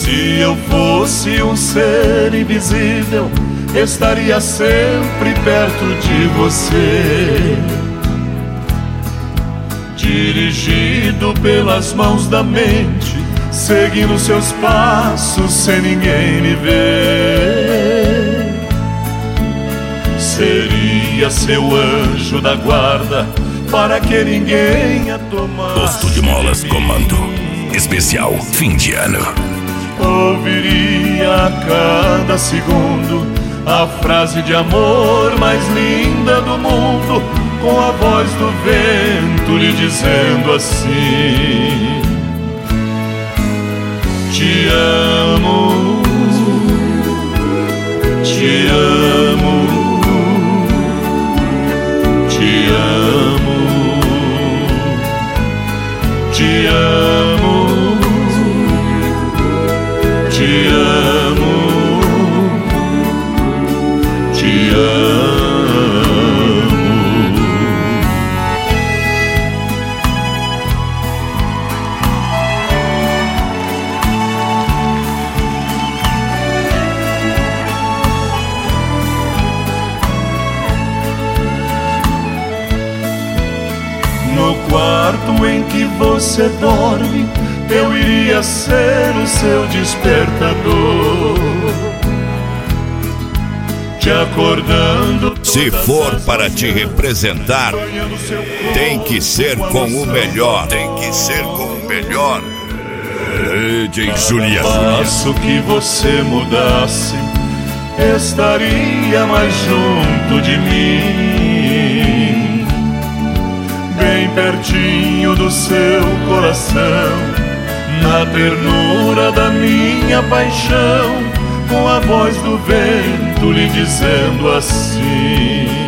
Se eu fosse um ser invisível, estaria sempre perto de você, dirigido pelas mãos da mente, seguindo seus passos sem ninguém me ver. Seria seu anjo da guarda, para que ninguém a tomasse. Posto de Molas Comando Especial Fim de Ano. Ouviria a cada segundo a frase de amor mais linda do mundo, com a voz do vento lhe dizendo assim: te amo, te amo, te amo, te amo, te amo, te amo. No quarto em que você dorme, eu iria ser o seu despertador, te acordando. Se for para te representar, tem que ser com o melhor. Tem que ser com o melhor. DJ Julia. Passo que você mudasse, estaria mais junto de mim, bem pertinho do seu coração, na ternura da minha paixão, com a voz do vento lhe dizendo assim: